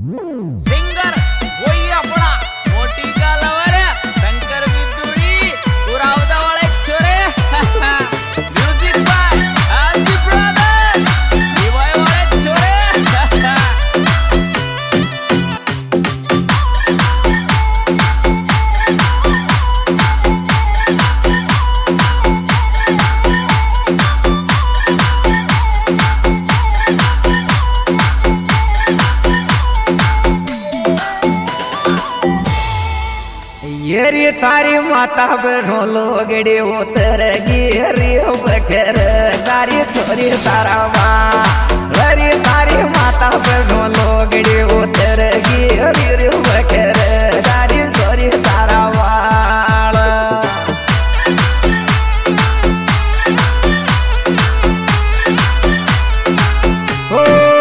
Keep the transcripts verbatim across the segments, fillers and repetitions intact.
Singer वही अपना मोटी का लवर शंकर बिदुड़ी पुरावदा वाले छोरे म्यूजिक बाय आदि ब्रदर्स दिवाय वाले छोरे येरी तारी माता बैठो लोगड़ी उतर गिरी बकर तारी छोरी तारा री तारी माता बैठो लोगड़ी उतर गिरी बकर तारी छोरी तारा ओ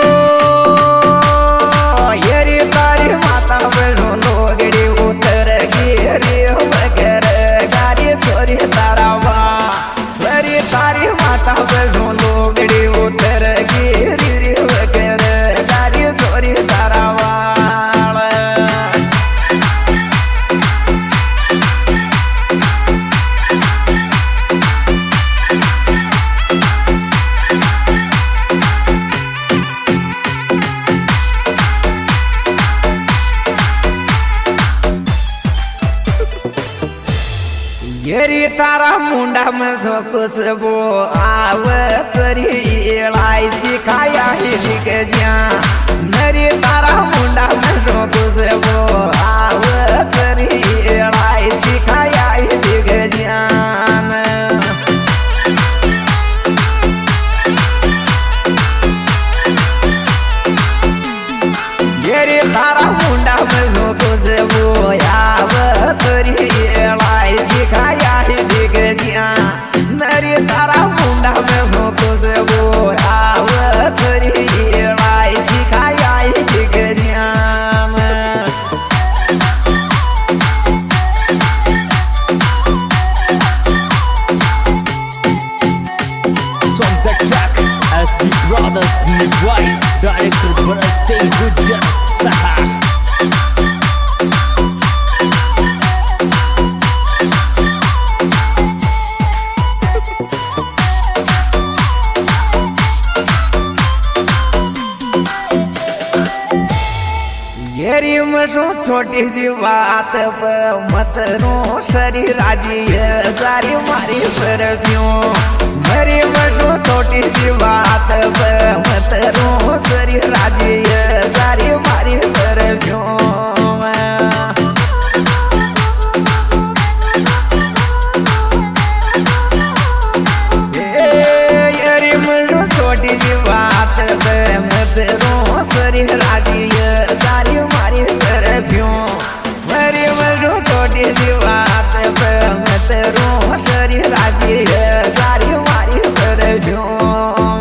येरी तारी माता बैठो लोगड़ी उतर तारी माता बैठो लोगड़ी उतर गिरी बकर तारी छोरी तारा येरी तारा मुंडा में जो खुशबू आव तरी लाई सिखाया ही लिख जा मेरी तारा मुंडा में जो खुशबू आव तरी लाई सिखाया ही लिख जा येरी तारा मुंडा में जो खुशबू आव तरी लाई सिखाया नरी तारा मुंडा में हो खुशबू आव तरी लाई सिखाया दिगरिया Song the track as the brothers Nidwai director Bharat Singh Gujar Saha येरी मशो छोटी सी बात पर मत रो शरीर राजी है सारी मारी पर क्यों मेरी मशो छोटी सी बात पर मत रो शरीर राजी है सारी मारी पर क्यों येरी मशो छोटी सी बात पर मत रो शरीर राजी है सारी मारी परफ्यूम मेरी मजो छोटी सी बात पे मत रो शरीर राजी है सारी मारी परफ्यूम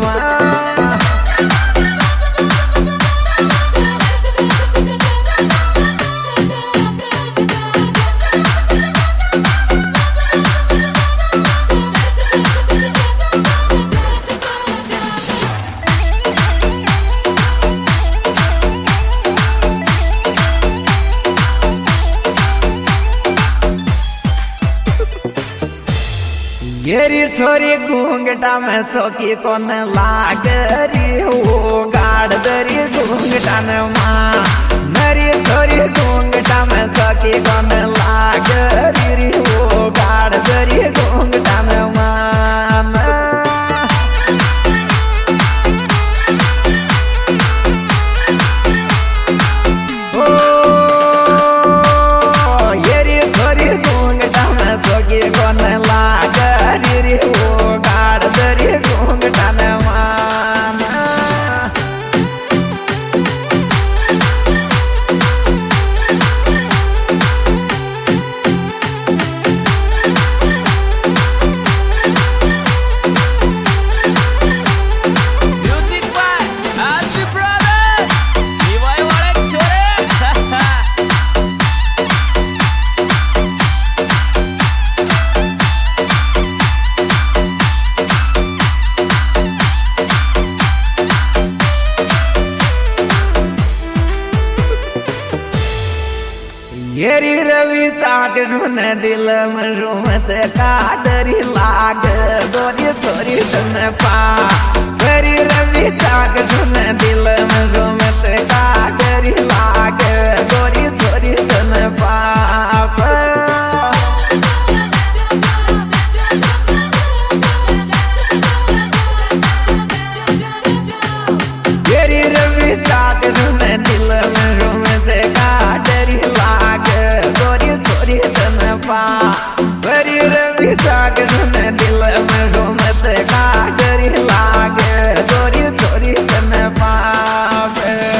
येरी छोरी घूंघटा में चौकी कोन लागरी हो गाड़ दरी घूंघटा न माँ मेरी छोरी घूंघटा में चौकी कोन लागरी हो गाड़ दरी घूंघटा न माँ ओ येरी छोरी घूंघटा में चौकी कोन लाग हो गाड़ दरी घूंघटा न माना येरी रवि चाक झुन दिल मत का डरी लाग गोरी छोरी तन पा येरी रवि चाक झुन दिल मत का डरी लाग गोरी छोरी तन पाप येरी रवि चाक झुन दिल मत का डरी लाग गोरी छोरी तन पा येरी रवि चाक झुन दिल मत का डरी लाग गोरी छोरी तन पाप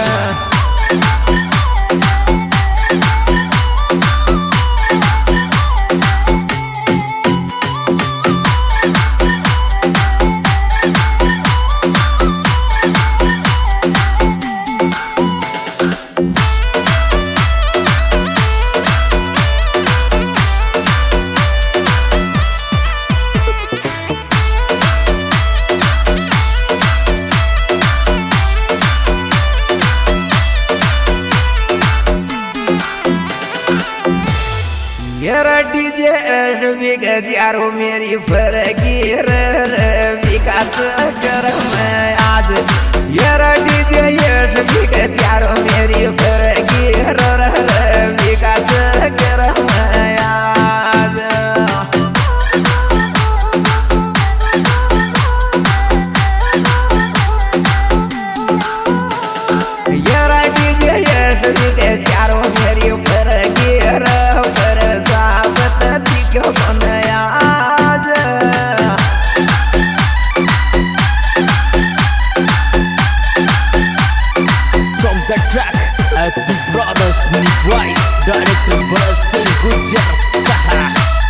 यार डीजे रवि गजारो मेरी फरकी रवि का चक्कर में आज यार डीजे रवि गजारो मेरी फरकी रवि का चक्कर में आज यार डीजे रवि गजारो मेरी फरकी S B Brothers Right, director Brazil Gujar Saha.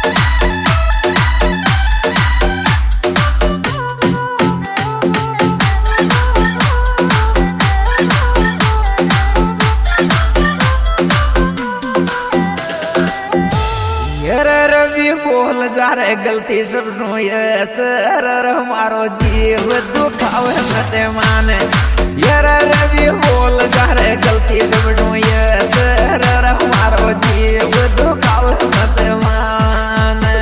Ravi बोल जा रे गलती सब सर हमारो जीव दुखावे मत माने यार रवि बोल जा रे गलती सब सर हमारो जीव दुखावे मत माने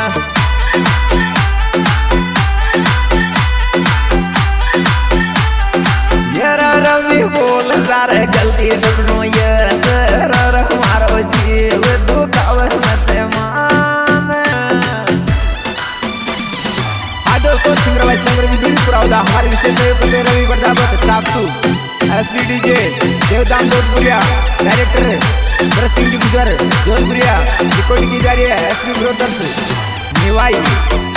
यार रवि बोल जा रे गलती सब सर हमारो जीव दुखावे मत माने को सिंगर भाई संगर विदुरी पुरावदा हमारे विशेष पते रवि बड़ाबत साक्षु SV DJ Devdan Jodhpuriya director Bharat Singh ji Gujar Jodhpuriya recording की जा रही है एसवी ब्रदर्स निवाई।